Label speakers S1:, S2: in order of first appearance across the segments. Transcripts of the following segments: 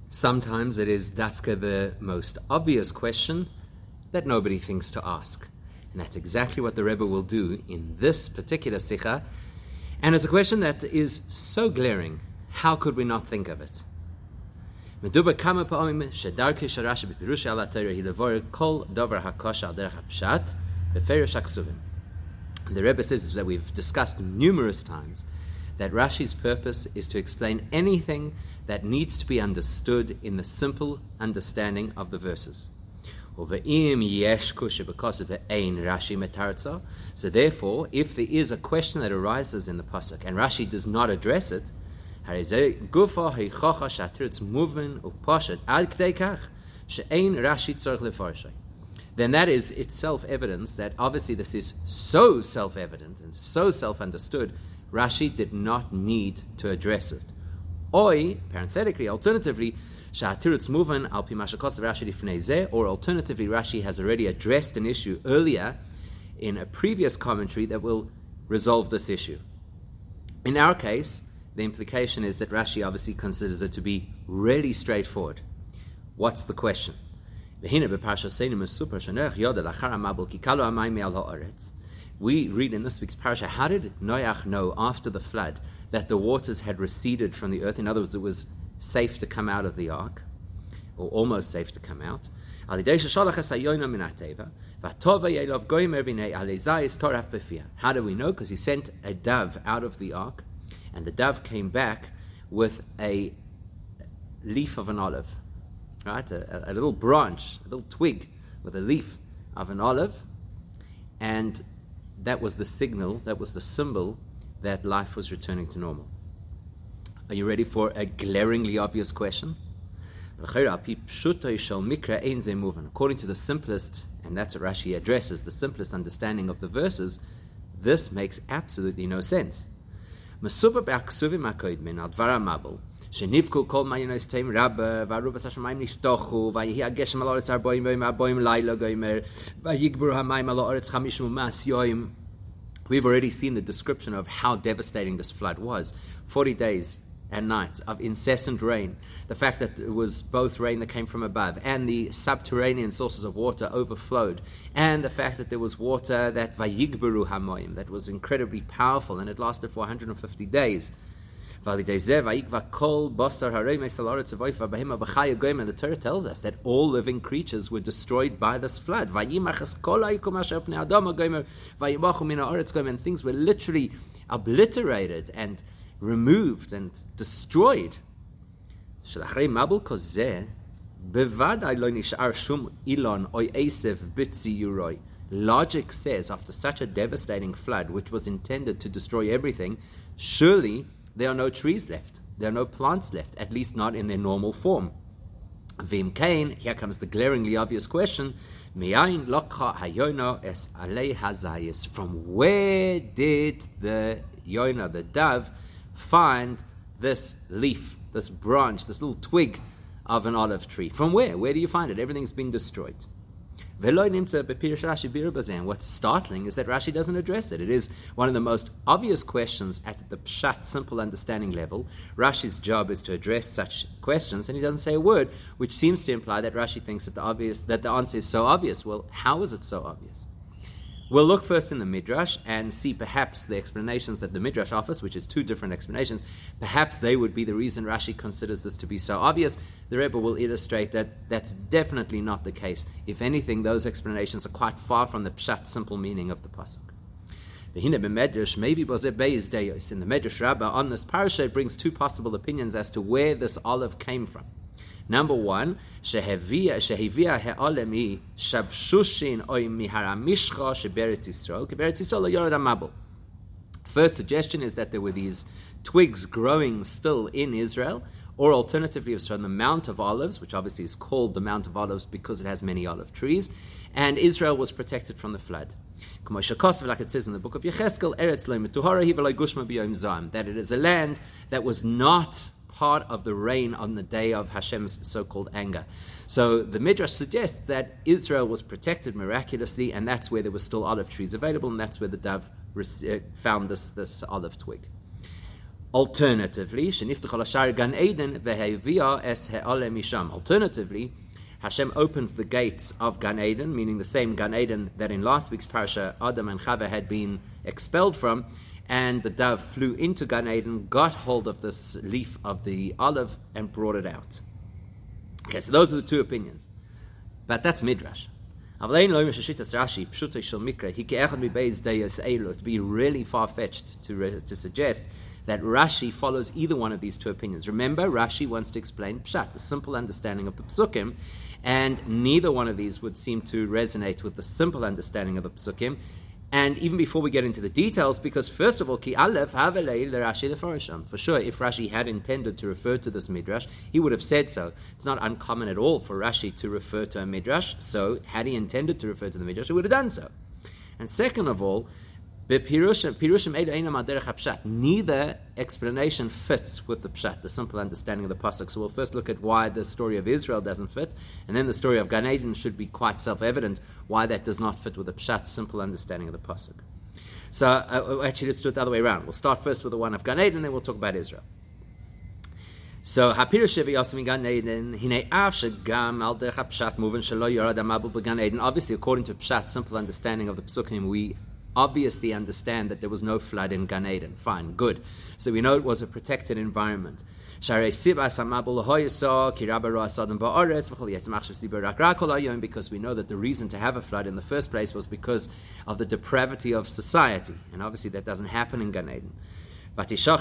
S1: Sometimes it is dafka the most obvious question that nobody thinks to ask. And that's exactly what the Rebbe will do in this particular sikha. And it's a question that is so glaring, how could we not think of it? The Rebbe says that we've discussed numerous times that Rashi's purpose is to explain anything that needs to be understood in the simple understanding of the verses. So therefore, if there is a question that arises in the pasuk and Rashi does not address it, then that is itself evidence that obviously this is so self-evident and so self-understood, Rashi did not need to address it. Parenthetically, alternatively, or alternatively, Rashi has already addressed an issue earlier in a previous commentary that will resolve this issue. In our case, the implication is that Rashi obviously considers it to be really straightforward. What's the question? We read in this week's parasha, how did Noach know after the flood that the waters had receded from the earth? In other words, it was safe to come out of the ark, or almost safe to come out. How do we know? Because he sent a dove out of the ark, and the dove came back with a leaf of an olive, right? A little branch, a little twig with a leaf of an olive, and that was the signal, that was the symbol that life was returning to normal. Are you ready for a glaringly obvious question? According to the simplest, and that's what Rashi addresses, the simplest understanding of the verses, this makes absolutely no sense. שנבקו כל מעיינות תים רבה והרובס השמיים נפתחו ויהי הגשם על הארץ 40 יום 40 לילה גומר ויגברו המים על הארץ 50 יום. We've already seen the description of how devastating this flood was. 40 days and nights of incessant rain. The fact that it was both rain that came from above and the subterranean sources of water overflowed, and the fact that there was water that vayigberu hamoyim, that was incredibly powerful, and it lasted for 150 days. And the Torah tells us that all living creatures were destroyed by this flood. And things were literally obliterated and removed and destroyed. Logic says, after such a devastating flood, which was intended to destroy everything, surely there are no trees left. There are no plants left, at least not in their normal form. Vim Kain, here comes the glaringly obvious question, from where did the Yonah, the dove, find this leaf, this branch, this little twig of an olive tree? From where? Where do you find it? Everything's been destroyed. What's startling is that Rashi doesn't address it. It is one of the most obvious questions at the pshat, simple understanding level. Rashi's job is to address such questions, and he doesn't say a word, which seems to imply that Rashi thinks that the answer is so obvious. Well, how is it so obvious? We'll look first in the Midrash and see perhaps the explanations that the Midrash offers, which is two different explanations. Perhaps they would be the reason Rashi considers this to be so obvious. The Rebbe will illustrate that that's definitely not the case. If anything, those explanations are quite far from the pshat, simple meaning of the pasuk. In the Medrash Rabbah on this parasha, it brings two possible opinions as to where this olive came from. Number one, shehivia he'olemi shabshushin oy miharamishcha sheberetz Yisrael keberetz Yisrael yorad hamabel. First suggestion is that there were these twigs growing still in Israel, or alternatively, it was from the Mount of Olives, which obviously is called the Mount of Olives because it has many olive trees, and Israel was protected from the flood. Like it says in the book of Yecheskel, Eretz lo metuhara hi v'lo gushma b'yom zam, that it is a land that was not part of the rain on the day of Hashem's so-called anger. So the Midrash suggests that Israel was protected miraculously, and that's where there were still olive trees available, and that's where the dove found this olive twig. Alternatively, Alternatively, Hashem opens the gates of Gan Eden, meaning the same Gan Eden that in last week's parasha Adam and Chava had been expelled from, and the dove flew into Gan Eden, got hold of this leaf of the olive, and brought it out. Okay, so those are the two opinions. But that's Midrash. To be really far-fetched to suggest that Rashi follows either one of these two opinions. Remember, Rashi wants to explain Pshat, the simple understanding of the Psukim, and neither one of these would seem to resonate with the simple understanding of the Psukim. And even before we get into the details, because first of all, Ki Aleph Havelei Rashi Lefarasham. For sure, if Rashi had intended to refer to this Midrash, he would have said so. It's not uncommon at all for Rashi to refer to a Midrash, so had he intended to refer to the Midrash, he would have done so. And second of all, neither explanation fits with the Pshat, the simple understanding of the Pasuk. So we'll first look at why the story of Israel doesn't fit, and then the story of Gan Eden should be quite self-evident why that does not fit with the Pshat, simple understanding of the Pasuk. So actually, let's do it the other way around. We'll start first with the one of Gan Eden, and then we'll talk about Israel. So Hapirush Yasmin Gan Eden, Hine Av Shegam Al Derech Pshat Movin Shelo Yorad Amabul B'Gan Eden. Obviously, according to Pshat, simple understanding of the Psukim, we obviously understand that there was no flood in Gan Eden. Fine, good. So we know it was a protected environment. Because we know that the reason to have a flood in the first place was because of the depravity of society. And obviously that doesn't happen in Gan Eden. It was a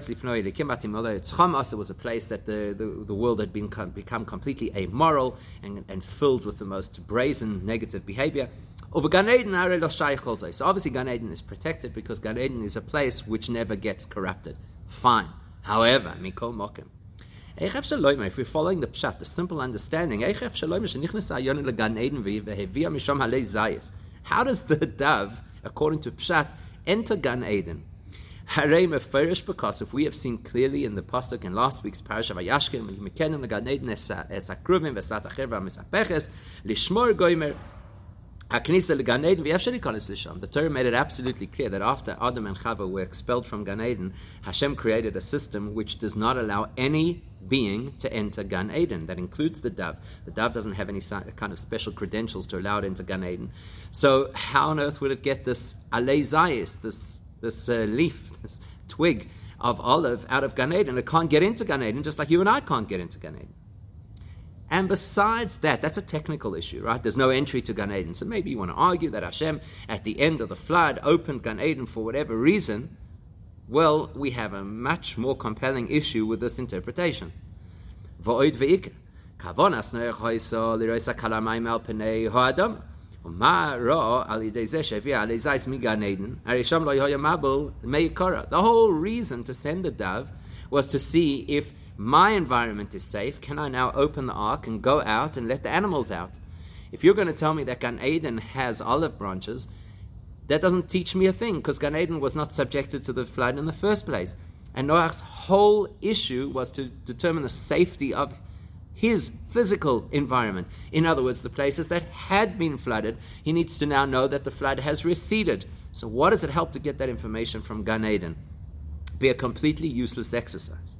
S1: place that the world had become completely amoral and filled with the most brazen negative behavior. So obviously Gan Eden is protected because Gan Eden is a place which never gets corrupted. Fine. However, if we're following the Pshat, the simple understanding, how does the dove, according to Pshat, enter Gan Eden? Because if we have seen clearly in the pasuk in last week's parasha Vayashkem, the Torah made it absolutely clear that after Adam and Chava were expelled from Gan Eden, Hashem created a system which does not allow any being to enter Gan Eden. That includes the dove. The dove doesn't have any kind of special credentials to allow it into Gan Eden. So how on earth would it get this alei zayis, this leaf, this twig of olive out of Gan Eden? It can't get into Gan Eden, just like you and I can't get into Gan Eden. And besides that, that's a technical issue, right? There's no entry to Gan Eden. So maybe you want to argue that Hashem, at the end of the flood, opened Gan Eden for whatever reason. Well, we have a much more compelling issue with this interpretation. V'oid ve'ikr. Kavonas noach hoiso liroisa kalamayim al penei ha'adam. The whole reason to send the dove was to see if my environment is safe. Can I now open the ark and go out and let the animals out? If you're going to tell me that Gan Eden has olive branches, that doesn't teach me a thing, because Gan Eden was not subjected to the flood in the first place. And Noach's whole issue was to determine the safety of his physical environment. In other words, the places that had been flooded, he needs to now know that the flood has receded. So what does it help to get that information from Gan Eden? Be a completely useless exercise.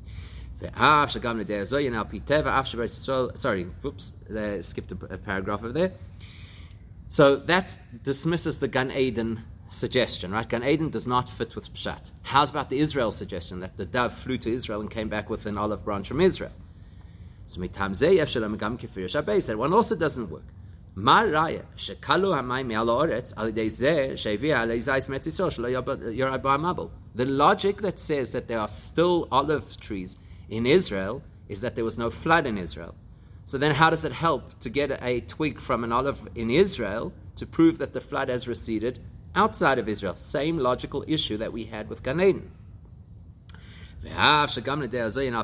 S1: Sorry, whoops, skipped a paragraph over there. So that dismisses the Gan Eden suggestion, right? Gan Eden does not fit with Pshat. How's about the Israel suggestion, that the dove flew to Israel and came back with an olive branch from Israel? So that one also doesn't work. The logic that says that there are still olive trees in Israel is that there was no flood in Israel. So then how does it help to get a twig from an olive in Israel to prove that the flood has receded outside of Israel? Same logical issue that we had with Gan Eden. So obviously Gan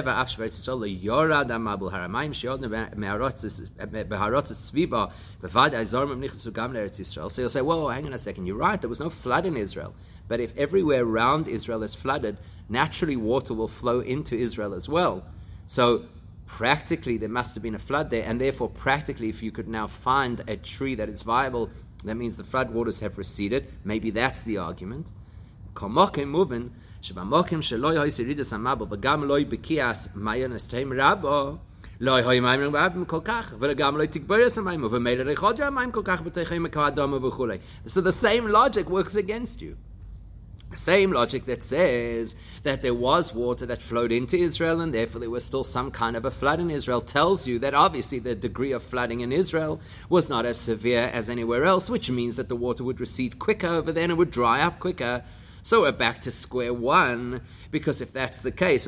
S1: So you'll say, whoa, hang on a second, you're right, there was no flood in Israel. But if everywhere around Israel is flooded, naturally water will flow into Israel as well. So practically there must have been a flood there, and therefore practically if you could now find a tree that is viable, that means the flood waters have receded. Maybe that's the argument. Komokim moving, Shabamokim Shaloi Hoisiridis Amabo, Bagam Loi Bikias, Mayan Estem Rabbo, Loi Hoi Maim Rabim Kolkach, Vagam Loi Tikberis Amaim, Vamela Rechodra Maim Kolkach, Betechem Kadam Vukule. So the same logic works against you. Same logic that says that there was water that flowed into Israel and therefore there was still some kind of a flood in Israel tells you that obviously the degree of flooding in Israel was not as severe as anywhere else, which means that the water would recede quicker over there and it would dry up quicker. So we're back to square one, because if that's the case,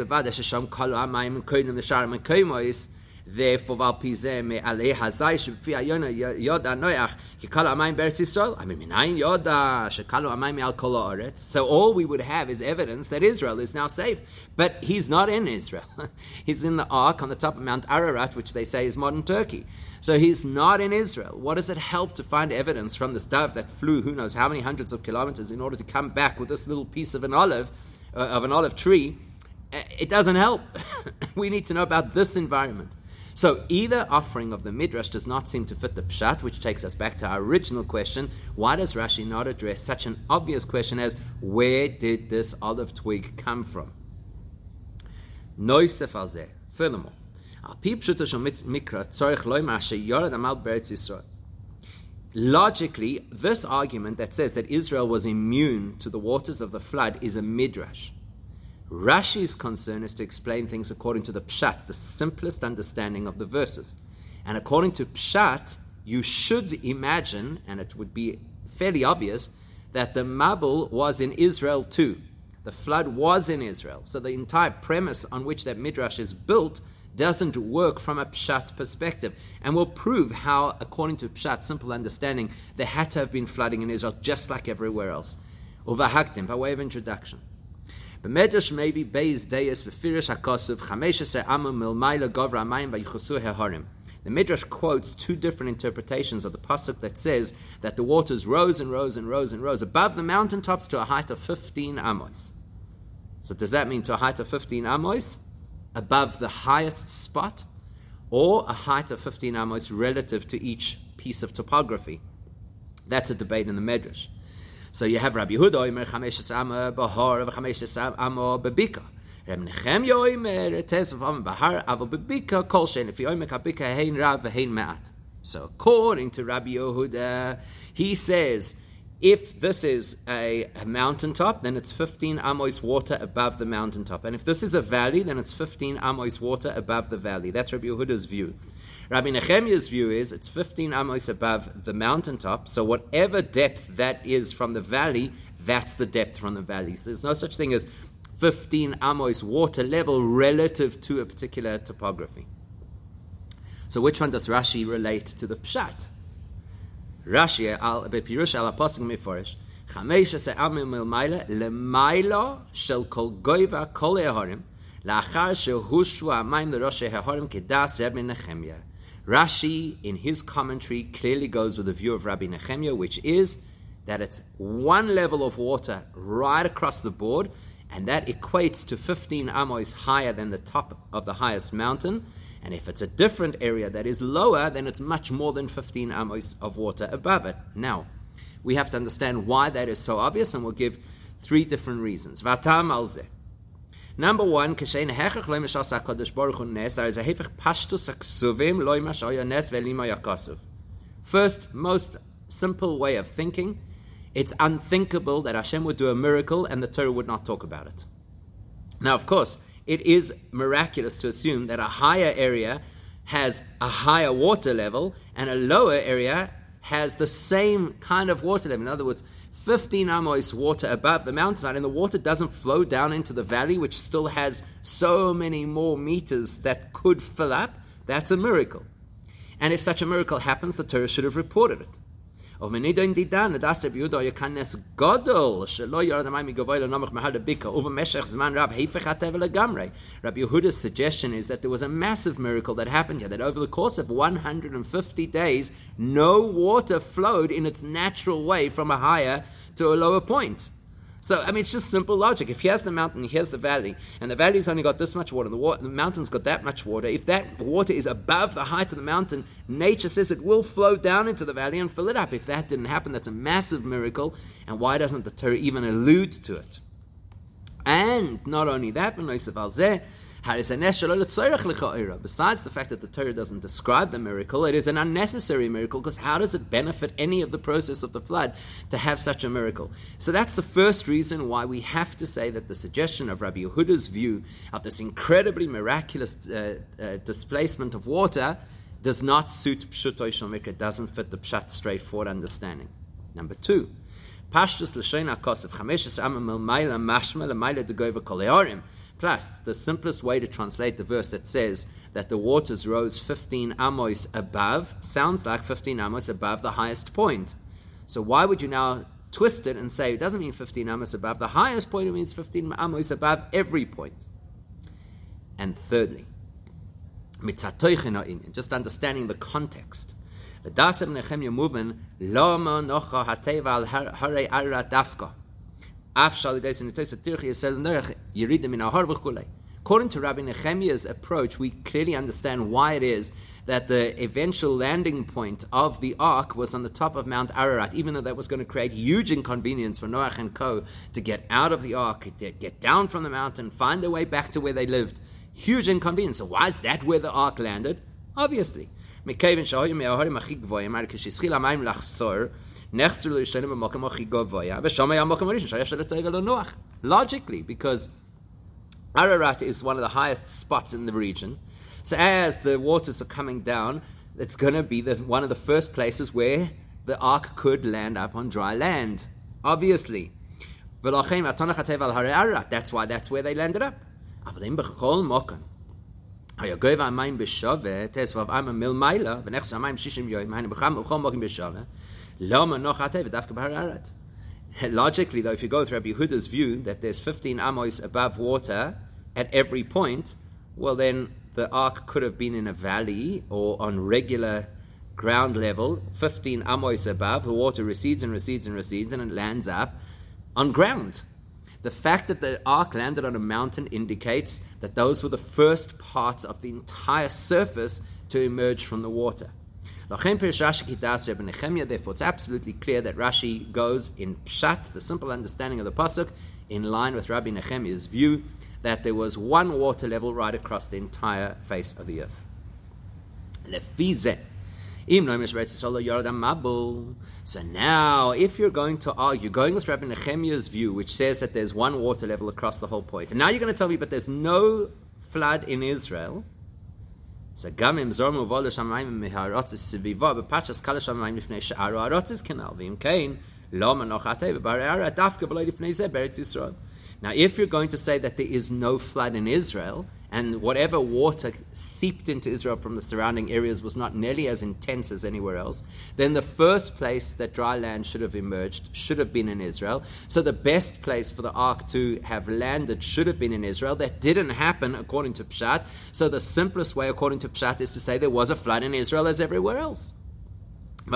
S1: therefore, Valpizeh me aleh hazai shebfi ayona yoda noach kikalu amayim beretz Yisrael. I mean, minayin yoda shekalu amayim al kol haaretz. So all we would have is evidence that Israel is now safe, but he's not in Israel. He's in the ark on the top of Mount Ararat, which they say is modern Turkey. So he's not in Israel. What does it help to find evidence from this dove that flew who knows how many hundreds of kilometers in order to come back with this little piece of an olive tree? It doesn't help. We need to know about this environment. So either offering of the Midrash does not seem to fit the Pshat, which takes us back to our original question. Why does Rashi not address such an obvious question as, where did this olive twig come from? Noisef al zeh. Furthermore, logically, this argument that says that Israel was immune to the waters of the flood is a Midrash. Rashi's concern is to explain things according to the Pshat, the simplest understanding of the verses. And according to Pshat, you should imagine, and it would be fairly obvious, that the Mabul was in Israel too. The flood was in Israel. So the entire premise on which that Midrash is built doesn't work from a Pshat perspective. And will prove how, according to Pshat, simple understanding, there had to have been flooding in Israel just like everywhere else. Uvahaktim, by way of introduction. The Medrash may be based deis b'firish hakosuf 15 amah milmayla govra amayim v'yichusu heharim. The Midrash quotes two different interpretations of the pasuk that says that the waters rose and rose and rose and rose above the mountaintops to a height of 15 amos. So does that mean to a height of 15 amos above the highest spot, or a height of 15 amos relative to each piece of topography? That's a debate in the Midrash. So you have Rabbi Yehuda oimer 15 amah bahar v'15 amah bebika. Rabbi Nechemya oimer tesef amah bahar aval bebika kol shein if oimer kabika hein rav v'hein ma'at. So according to Rabbi Yehuda, he says if this is a mountaintop, then it's 15 amos water above the mountaintop, and if this is a valley, then it's 15 amos water above the valley. That's Rabbi Yehuda's view. Rabbi Nechemya's view is it's 15 amos above the mountaintop, so whatever depth that is from the valley, that's the depth from the valley. So there's no such thing as 15 amos water level relative to a particular topography. So which one does Rashi relate to the Pshat? Rashi, bepirush al apostle miforish, 15 amim milmayla lemayla shel kol goiva kol eharim la'achar shehushvu amayim l'rosh eharim kedas Rabbi Nechemya. Rashi, in his commentary, clearly goes with the view of Rabbi Nechemya, which is that it's one level of water right across the board, and that equates to 15 amos higher than the top of the highest mountain. And if it's a different area that is lower, then it's much more than 15 amos of water above it. Now, we have to understand why that is so obvious, and we'll give three different reasons. Vatam al zeh. Number one, kashein hechach loy mashas HaKadosh Baruch Hu nes, there is a hefech pashtus aksuvim loy mashaya nes ve'lima yakasuv. First, most simple way of thinking, it's unthinkable that Hashem would do a miracle and the Torah would not talk about it. Now, of course, it is miraculous to assume that a higher area has a higher water level and a lower area has the same kind of water level. In other words, 15 amos water above the mountainside, and the water doesn't flow down into the valley, which still has so many more meters that could fill up. That's a miracle. And if such a miracle happens, the Torah should have reported it. Rabbi Yehuda Yehuda's suggestion is that there was a massive miracle that happened here, that over the course of 150 days, no water flowed in its natural way from a higher to a lower point. So, I mean, it's just simple logic. If here's the mountain, here's the valley, and the valley's only got this much water, and the mountain's got that much water, if that water is above the height of the mountain, nature says it will flow down into the valley and fill it up. If that didn't happen, that's a massive miracle, and why doesn't the Torah even allude to it? And not only that, besides the fact that the Torah doesn't describe the miracle, it is an unnecessary miracle, because how does it benefit any of the process of the flood to have such a miracle? So that's the first reason why we have to say that the suggestion of Rabbi Yehuda's view of this incredibly miraculous displacement of water does not suit Pshuto Shomik. It doesn't fit the Pshat straightforward understanding. Number two, Pashtus L'Shon HaKosef Chamesh Amma Milmayla Mashma L'Mayla Degova Kol Haorim. Plus, the simplest way to translate the verse that says that the waters rose 15 amos above sounds like 15 amos above the highest point. So why would you now twist it and say it doesn't mean 15 amos above the highest point, it means 15 amos above every point? And thirdly, just understanding the context. According to Rabbi Nehemiah's approach, we clearly understand why it is that the eventual landing point of the ark was on the top of Mount Ararat, even though that was going to create huge inconvenience for Noach and Co. to get out of the ark, to get down from the mountain, find their way back to where they lived. Huge inconvenience. So why is that where the ark landed? Obviously. Logically, because Ararat is one of the highest spots in the region, so as the waters are coming down, it's going to be one of the first places where the ark could land up on dry land. Obviously. That's why that's where they landed up. Logically, though, if you go with Rabbi Yehuda's view that there's 15 amos above water at every point, well, then the ark could have been in a valley or on regular ground level, 15 amos above. The water recedes and recedes and recedes, and it lands up on ground. The fact that the ark landed on a mountain indicates that those were the first parts of the entire surface to emerge from the water. Therefore, it's absolutely clear that Rashi goes in Pshat, the simple understanding of the Pasuk, in line with Rabbi Nehemiah's view that there was one water level right across the entire face of the earth. So now, if you're going to argue, going with Rabbi Nehemiah's view, which says that there's one water level across the whole point, and now you're going to tell me, but there's no flood in Israel. So gamim zormu v'olu shamayim meharotzis seviva b'pachas kala shamayim lifnei she'aru harotzis kanal v'im kain lo manochatei v'barei ara dafka b'loi lifnei zeh beretz Yisrael. Now, if you're going to say that there is no flood in Israel, and whatever water seeped into Israel from the surrounding areas was not nearly as intense as anywhere else, then the first place that dry land should have emerged should have been in Israel. So the best place for the ark to have landed should have been in Israel. That didn't happen according to Pshat. So the simplest way according to Pshat is to say there was a flood in Israel as everywhere else. So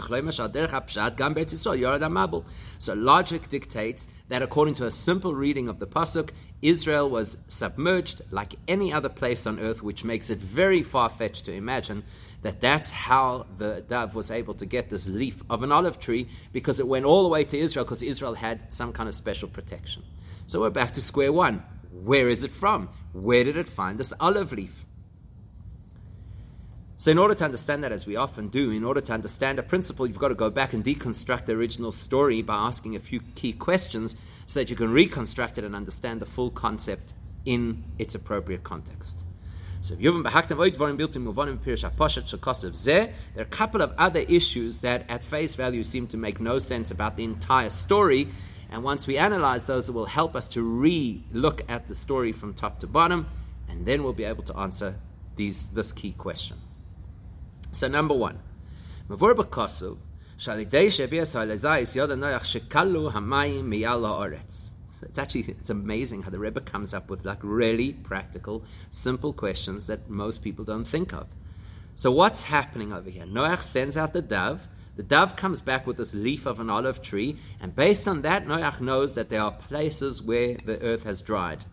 S1: logic dictates that according to a simple reading of the Pasuk, Israel was submerged like any other place on earth, which makes it very far-fetched to imagine that that's how the dove was able to get this leaf of an olive tree, because it went all the way to Israel, because Israel had some kind of special protection. So we're back to square one. Where is it from? Where did it find this olive leaf? So in order to understand that, as we often do, in order to understand a principle, you've got to go back and deconstruct the original story by asking a few key questions so that you can reconstruct it and understand the full concept in its appropriate context. So there are a couple of other issues that at face value seem to make no sense about the entire story, and once we analyze those, it will help us to re-look at the story from top to bottom, and then we'll be able to answer this key question. So number one, it's amazing how the Rebbe comes up with like really practical, simple questions that most people don't think of. So what's happening over here? Noach sends out the dove. The dove comes back with this leaf of an olive tree, and based on that, Noach knows that there are places where the earth has dried.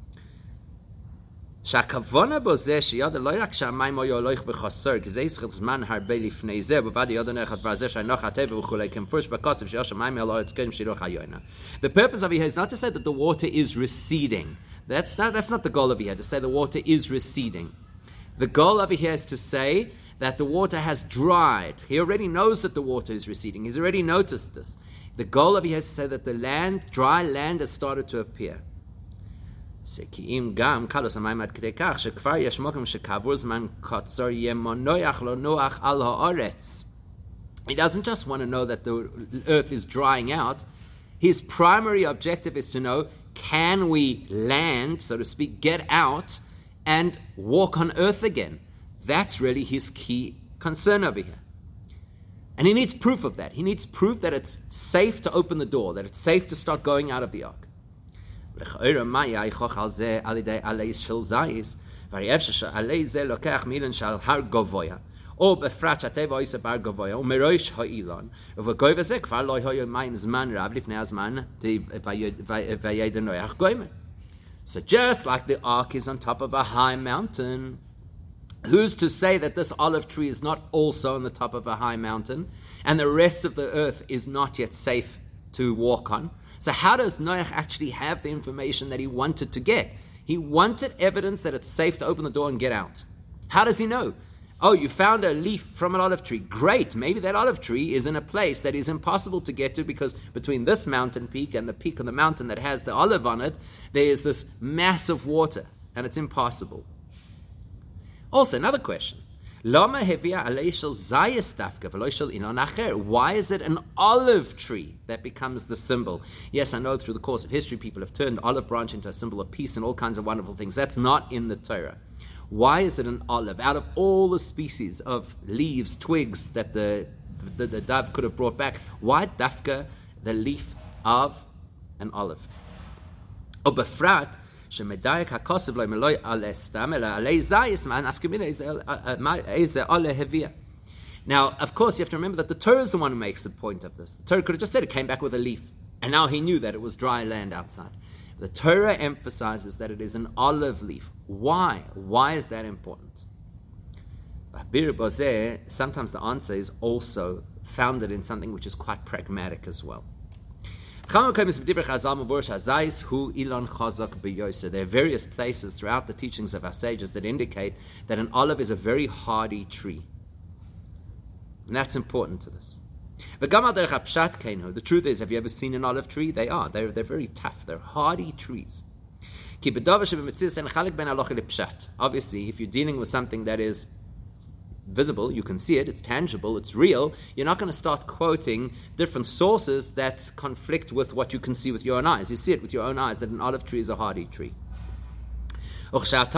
S1: שהכוונה בו זה שידע לא רק שהמים היו הולך וחסר, כי זה ישחק זמן הרבה לפני זה, ובד ידע נח הדבר זה שהנוח הטבע וכולי, כמפורש בכוסף שיש המים על הארץ קודם שירוך היונה. The purpose of it here is not to say that the water is receding. That's not the goal of it here, to say the water is receding. The goal of it here is to say that the water has dried. He already knows that the water is receding. He's already noticed this. The goal of it here is to say that the land, dry land, has started to appear. He doesn't just want to know that the earth is drying out. His primary objective is to know, can we land, so to speak, get out and walk on earth again? That's really his key concern over here. And he needs proof of that. He needs proof that it's safe to open the door, that it's safe to start going out of the ark. או בפרט שהטבע עושה בר גבוה, ומראש האילון, ובגוי בזה כבר לא היו מים זמן רב לפני הזמן, וידע נוח גוימן. So just like the ark is on top of a high mountain, who's to say that this olive tree is not also on the top of a high mountain, and the rest of the earth is not yet safe to walk on? So how does Noach actually have the information that he wanted to get? He wanted evidence that it's safe to open the door and get out. How does he know? Oh, you found a leaf from an olive tree. Great. Maybe that olive tree is in a place that is impossible to get to because between this mountain peak and the peak of the mountain that has the olive on it, there is this mass of water and it's impossible. Also, another question. Why is it an olive tree that becomes the symbol? Yes, I know through the course of history people have turned olive branch into a symbol of peace and all kinds of wonderful things. That's not in the Torah. Why is it an olive? Out of all the species of leaves, twigs that the dove could have brought back, why dafka the leaf of an olive? Now, of course, you have to remember that the Torah is the one who makes the point of this. The Torah could have just said it came back with a leaf, and now he knew that it was dry land outside. The Torah emphasizes that it is an olive leaf. Why? Why is that important? Sometimes the answer is also founded in something which is quite pragmatic as well. There are various places throughout the teachings of our sages that indicate that an olive is a very hardy tree. And that's important to this. The truth is, have you ever seen an olive tree? They are. They're very tough. They're hardy trees. Obviously, if you're dealing with something that is visible, you can see it, it's tangible, it's real, you're not going to start quoting different sources that conflict with what you can see with your own eyes. You see it with your own eyes that an olive tree is a hardy tree. Now you've got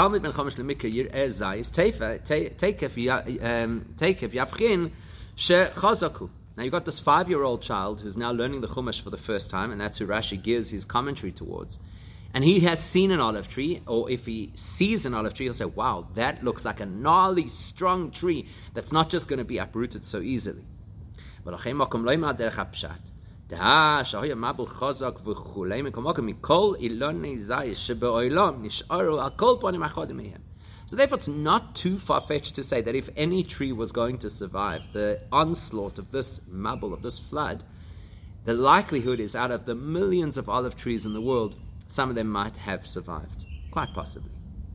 S1: this 5-year-old child who's now learning the Chumash for the first time, and that's who Rashi gives his commentary towards. And he has seen an olive tree, or if he sees an olive tree, he'll say, wow, that looks like a gnarly, strong tree that's not just going to be uprooted so easily. So therefore, it's not too far-fetched to say that if any tree was going to survive the onslaught of this mabul, of this flood, the likelihood is out of the millions of olive trees in the world, some of them might have survived. Quite possibly.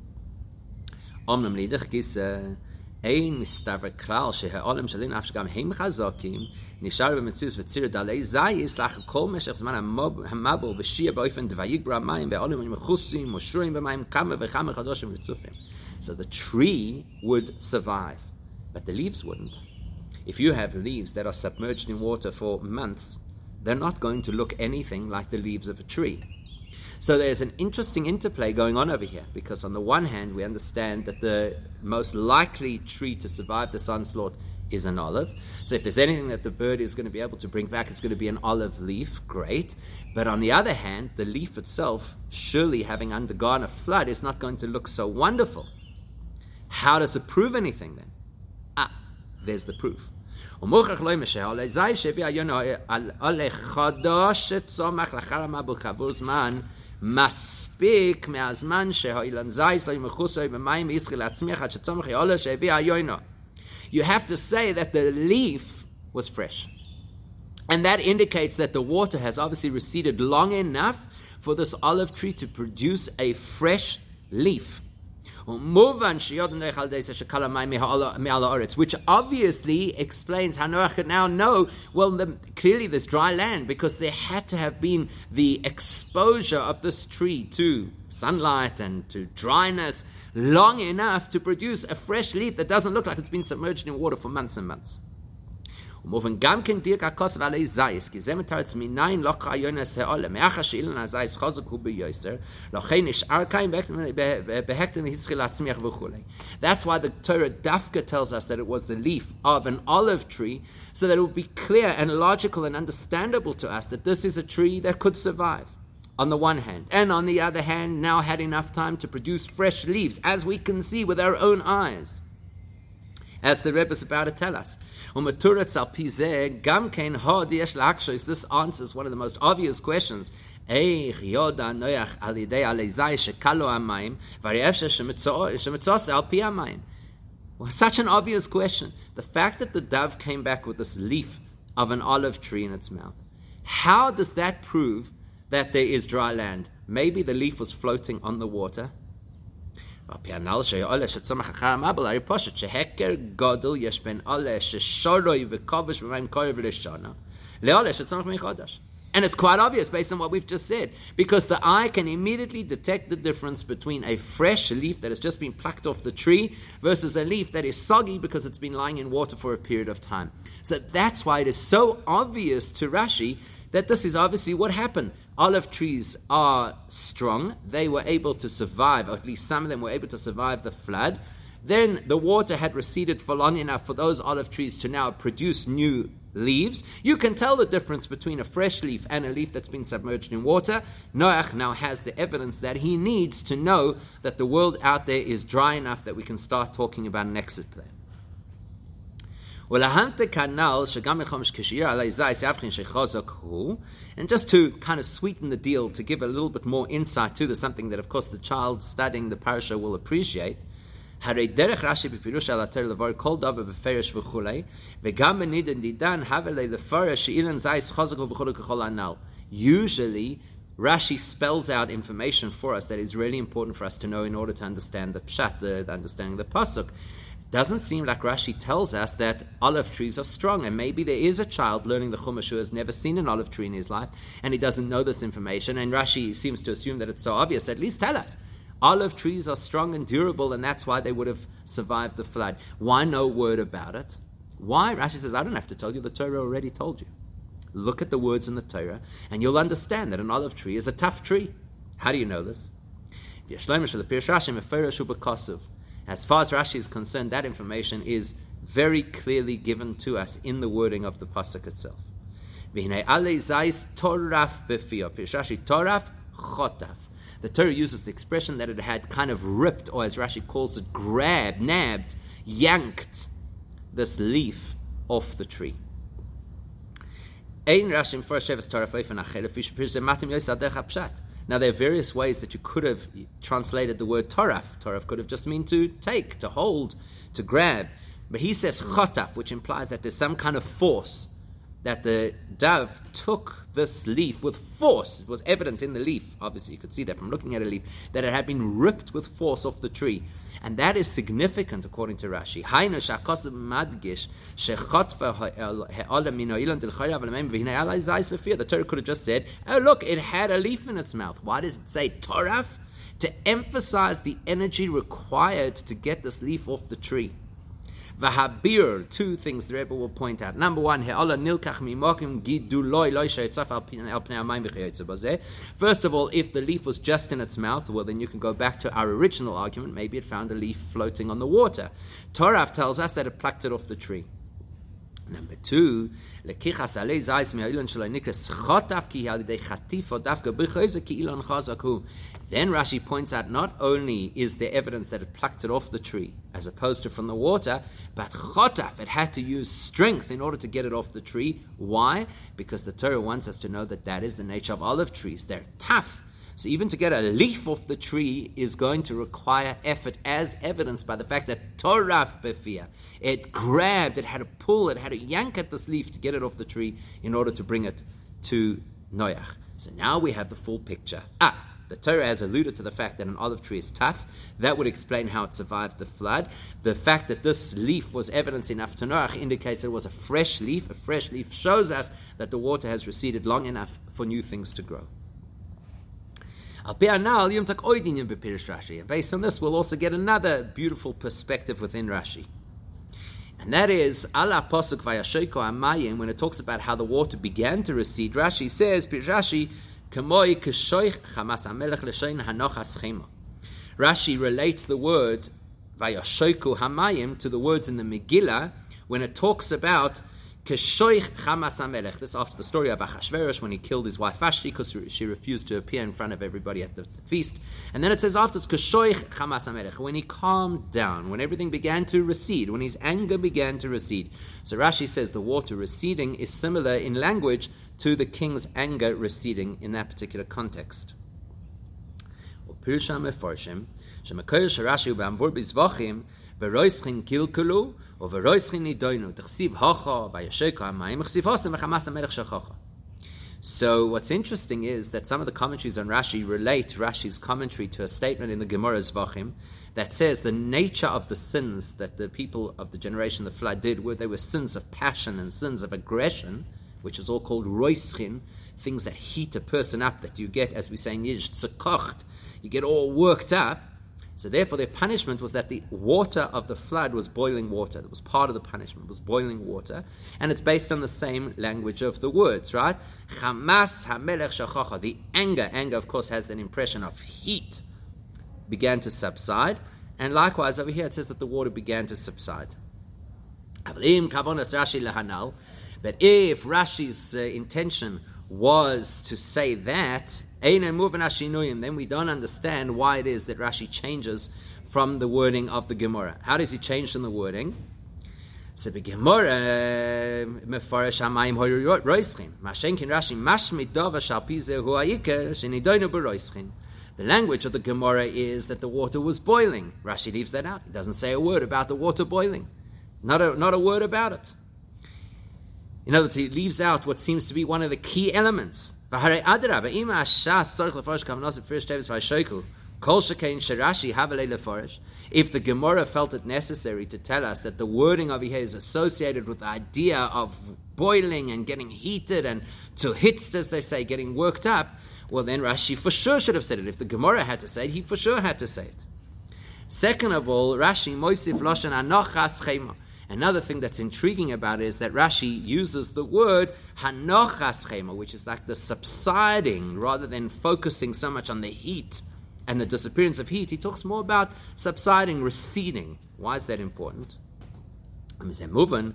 S1: Ein mistaver kral שהעולם שלי נפש גם הם חזקים נשאר במציאות וציר דלי זייס לאחר כל משך זמן המבול ושיע באופן ויגבר המים בעולם מחוסים ושרויים במים כמה וכמה חדשים וצופים. So the tree would survive, but the leaves wouldn't. If you have leaves that are submerged in water for months, they're not going to look anything like the leaves of a tree. So there's an interesting interplay going on over here, because on the one hand, we understand that the most likely tree to survive this onslaught is an olive. So if there's anything that the bird is going to be able to bring back, it's going to be an olive leaf. Great. But on the other hand, the leaf itself, surely having undergone a flood, is not going to look so wonderful. How does it prove anything then? There's the proof. ומוכרח לא ימשל, על זי שהביא היונו על חדש שצומח לאחר המבול כעבור זמן, מספיק מהזמן שהאילן זייס לא ימחוסו במים וישחי להצמיח עד שצומח יעולה שהביא היונו. You have to say that the leaf was fresh. And that indicates that the water has obviously receded long enough for this olive tree to produce a fresh leaf. Which obviously explains how Noach could now know, well, clearly there's dry land, because there had to have been the exposure of this tree to sunlight and to dryness long enough to produce a fresh leaf that doesn't look like it's been submerged in water for months and months. ומובן גם כן דיוק הכוסף עלי זייס, כי זה מתרץ מניין לא חיונס העולה, מאחר שאילן הזייס חוזק הוא ביוסר, לכן נשאר קיים בהקדם התחיל להצמיח וכו'. That's why the Torah Dafka tells us that it was the leaf of an olive tree, so that it would be clear and logical and understandable to us that this is a tree that could survive, on the one hand, and on the other hand, now had enough time to produce fresh leaves, as we can see with our own eyes, as the Rebbe is about to tell us. This answers one of the most obvious questions. Well, such an obvious question. The fact that the dove came back with this leaf of an olive tree in its mouth, how does that prove that there is dry land? Maybe the leaf was floating on the water. Because such And it's quite obvious based on what we've just said, because the eye can immediately detect the difference between a fresh leaf that has just been plucked off the tree versus a leaf that is soggy because it's been lying in water for a period of time. So that's why it is so obvious to Rashi that this is obviously what happened. Olive trees are strong. They were able to survive, or at least some of them were able to survive the flood. Then the water had receded for long enough for those olive trees to now produce new leaves. You can tell the difference between a fresh leaf and a leaf that's been submerged in water. Noach now has the evidence that he needs to know that the world out there is dry enough that we can start talking about an exit plan. And just to kind of sweeten the deal, to give a little bit more insight to this, something that of course the child studying the parasha will appreciate. Usually Rashi spells out information for us that is really important for us to know in order to understand the pshat, the understanding of the pasuk. Doesn't seem like Rashi tells us that olive trees are strong, and maybe there is a child learning the Chumash who has never seen an olive tree in his life, and he doesn't know this information, and Rashi seems to assume that it's so obvious. At least tell us. Olive trees are strong and durable, and that's why they would have survived the flood. Why no word about it? Why? Rashi says, I don't have to tell you, the Torah already told you. Look at the words in the Torah, and you'll understand that an olive tree is a tough tree. How do you know this? As far as Rashi is concerned, that information is very clearly given to us in the wording of the pasuk itself. The Torah uses the expression that it had kind of ripped, or as Rashi calls it, grabbed, nabbed, yanked this leaf off the tree. Now, there are various ways that you could have translated the word toraf. Toraf could have just meant to take, to hold, to grab. But he says chotaf, which implies that there's some kind of force, that the dove took this leaf with force. It was evident in the leaf, obviously you could see that from looking at a leaf, that it had been ripped with force off the tree. And that is significant according to Rashi. The Torah could have just said, oh look, it had a leaf in its mouth. Why does it say toraf? To emphasize the energy required to get this leaf off the tree. Vahabir, two things the Rebbe will point out. Number one, first of all, if the leaf was just in its mouth, well, then you can go back to our original argument. Maybe it found a leaf floating on the water. Torah tells us that it plucked it off the tree. Number 2, לקיחס עלי זייס מהאילון שלו נקרא חטף כי על ידי חטיפו דווקא בחזק כי אילון חזק הוא. Then Rashi points out not only is there evidence that it plucked it off the tree as opposed to from the water, but chotaf, it had to use strength in order to get it off the tree. Why? Because the Torah wants us to know that that is the nature of olive trees. They're tough. So even to get a leaf off the tree is going to require effort, as evidenced by the fact that Toraf befia, it grabbed, it had to pull, it had to yank at this leaf to get it off the tree in order to bring it to Noach. So now we have the full picture. The Torah has alluded to the fact that an olive tree is tough. That would explain how it survived the flood. The fact that this leaf was evidence enough to Noach indicates that it was a fresh leaf. A fresh leaf shows us that the water has receded long enough for new things to grow. And based on this, we'll also get another beautiful perspective within Rashi. And that is, ala posuk vayashoko hamayim, when it talks about how the water began to recede, Rashi says, Rashi relates the word vayashoko hamayim to the words in the Megillah when it talks about Keshoich Chamas HaMelech. This after the story of Achashverosh when he killed his wife Vashti because she refused to appear in front of everybody at the feast. And then it says afterwards, Keshoich Chamas HaMelech, when he calmed down, when everything began to recede, when his anger began to recede. So Rashi says the water receding is similar in language to the king's anger receding in that particular context. Pirusha Mefarshim, Shemakoyer Sharashi U'Bamvur Bizvachim, V'roischin kilkulu, or v'roischin nidoinu, t'chsiv hacha, v'yashoko hamayim, t'chsiv hasem v'chamas hamelech shachacha. So what's interesting is that some of the commentaries on Rashi relate Rashi's commentary to a statement in the Gemara Zvachim that says the nature of the sins that the people of the generation of the flood did were they were sins of passion and sins of aggression, which is all called roischin, things that heat a person up, that you get, as we say in Yiddish, tzekocht, you get all worked up. So therefore their punishment was that the water of the flood was boiling water. That was part of the punishment, was boiling water. And it's based on the same language of the words, right? Chamas hamelech shachacha. The anger of course has an impression of heat, began to subside. And likewise over here it says that the water began to subside. But if Rashi's intention was to say that, then we don't understand why it is that Rashi changes from the wording of the Gemara. How does he change from the wording? So the Gemara, Mefarash Hamayim Hoyer Roischin, Mashenkin Rashi Mashmit Dava Shalpize Huayikar Shenidoinu Beroischin. The language of the Gemara is that the water was boiling. Rashi leaves that out. He doesn't say a word about the water boiling. Not a word about it. In other words, he leaves out what seems to be one of the key elements. If the Gemara felt it necessary to tell us that the wording over here is associated with the idea of boiling and getting heated and to hits, as they say, getting worked up, well then Rashi for sure should have said it. If the Gemara had to say it, he for sure had to say it. Second of all, Rashi moisif loshan anochas chema. Another thing that's intriguing about it is that Rashi uses the word hanochas chema, which is like the subsiding, rather than focusing so much on the heat and the disappearance of heat. He talks more about subsiding, receding. Why is that important? Rashi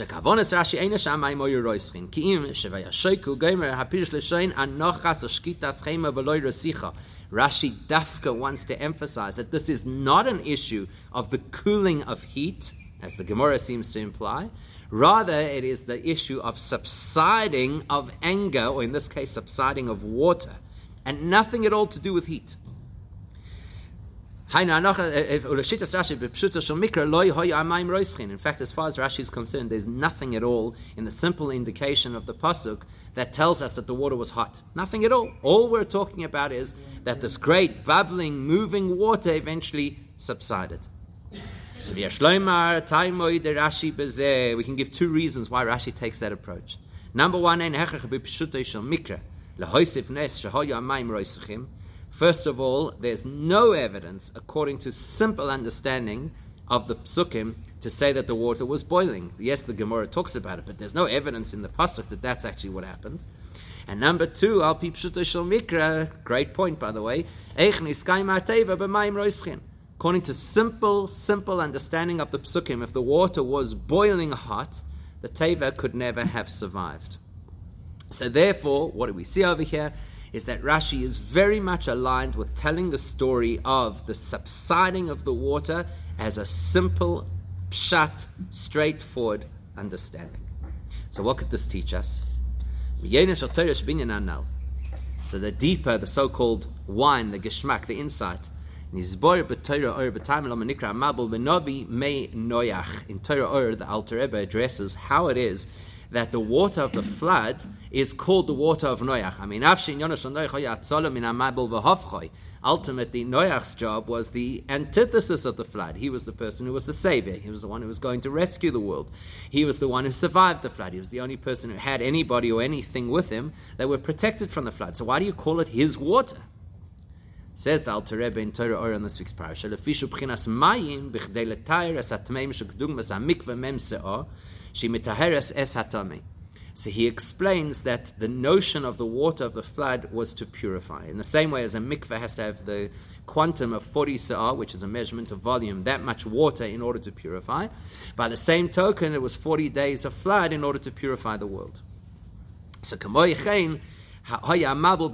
S1: dafka wants to emphasize that this is not an issue of the cooling of heat, as the Gemara seems to imply. Rather, it is the issue of subsiding of anger, or in this case, subsiding of water, and nothing at all to do with heat. In fact, as far as Rashi is concerned, there's nothing at all in the simple indication of the pasuk that tells us that the water was hot. Nothing at all. All we're talking about is that this great bubbling, moving water eventually subsided. So we can give two reasons why Rashi takes that approach. Number one, first of all, there's no evidence, according to simple understanding of the psukim, to say that the water was boiling. Yes, the Gemara talks about it, but there's no evidence in the pasuk that that's actually what happened. And number two, al pi pshuto shel mikra, great point by the way, according to simple understanding of the psukim, if the water was boiling hot, the Teva could never have survived. So therefore, what do we see over here is that Rashi is very much aligned with telling the story of the subsiding of the water as a simple, pshat, straightforward understanding. So what could this teach us? So the deeper, the so-called wine, the geschmack, the insight, in Torah Or, the Alter Rebbe addresses how it is that the water of the flood is called the water of Noach. I mean, ultimately, Noach's job was the antithesis of the flood. He was the person who was the savior. He was the one who was going to rescue the world. He was the one who survived the flood. He was the only person who had anybody or anything with him that were protected from the flood. So why do you call it his water? Says the Alter Rebbe in Torah Or on this week's parasha, "Lefishu b'chinas mayim b'chdei letayr es hatmeim shekdugmas hamikveh mem se'ah she mitaheres es hatame." So he explains that the notion of the water of the flood was to purify. In the same way as a mikveh has to have the quantum of 40 se'ah, which is a measurement of volume, that much water in order to purify. By the same token, it was 40 days of flood in order to purify the world. So k'mo yichein, that's why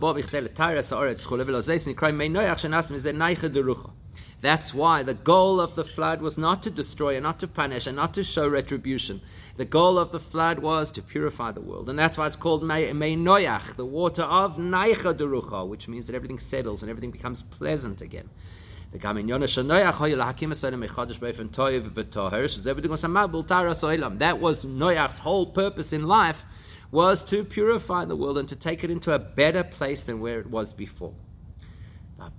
S1: the goal of the flood was not to destroy and not to punish and not to show retribution. The goal of the flood was to purify the world. And that's why it's called Mei Noach, the water of Naicha Derucha, which means that everything settles and everything becomes pleasant again. That was Noach's whole purpose in life, was to purify the world and to take it into a better place than where it was before. And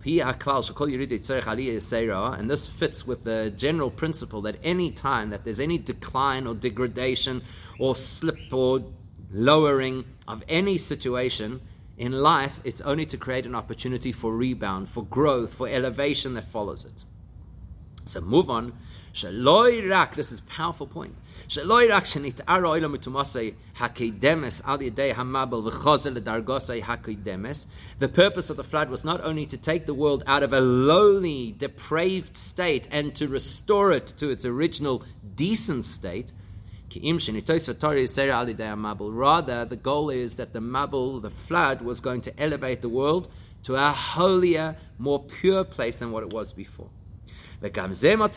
S1: this fits with the general principle that any time that there's any decline or degradation or slip or lowering of any situation in life, it's only to create an opportunity for rebound, for growth, for elevation that follows it. So move on. This is a powerful point. The purpose of the flood was not only to take the world out of a lowly, depraved state and to restore it to its original decent state. Rather, the goal is that the flood, was going to elevate the world to a holier, more pure place than what it was before. As you see in a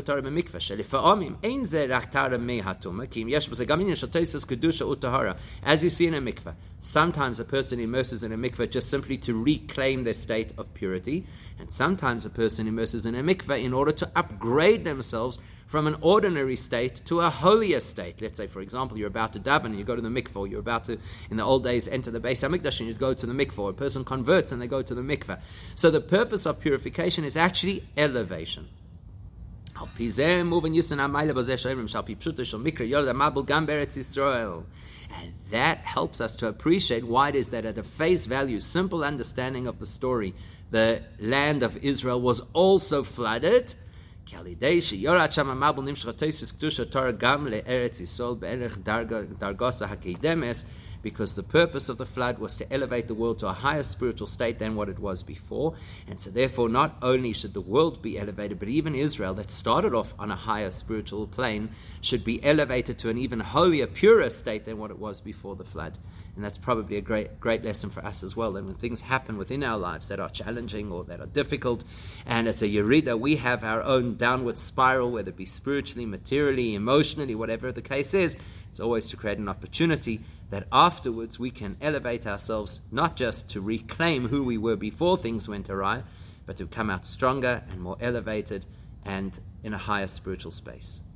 S1: mikveh, sometimes a person immerses in a mikveh just simply to reclaim their state of purity, and sometimes a person immerses in a mikveh in order to upgrade themselves from an ordinary state to a holier state. Let's say, for example, you're about to daven and you go to the mikveh, or you're about to, in the old days, enter the Beis HaMikdash and you go to the mikveh, or a person converts and they go to the mikveh. So the purpose of purification is actually elevation. And that helps us to appreciate why it is that at a face value, simple understanding of the story, the land of Israel was also flooded. Because the purpose of the flood was to elevate the world to a higher spiritual state than what it was before. And so therefore not only should the world be elevated, but even Israel, that started off on a higher spiritual plane, should be elevated to an even holier, purer state than what it was before the flood. And that's probably a great lesson for us as well, that when things happen within our lives that are challenging or that are difficult, and it's a yerida, we have our own downward spiral, whether it be spiritually, materially, emotionally, whatever the case is, it's always to create an opportunity that afterwards we can elevate ourselves, not just to reclaim who we were before things went awry, but to come out stronger and more elevated and in a higher spiritual space.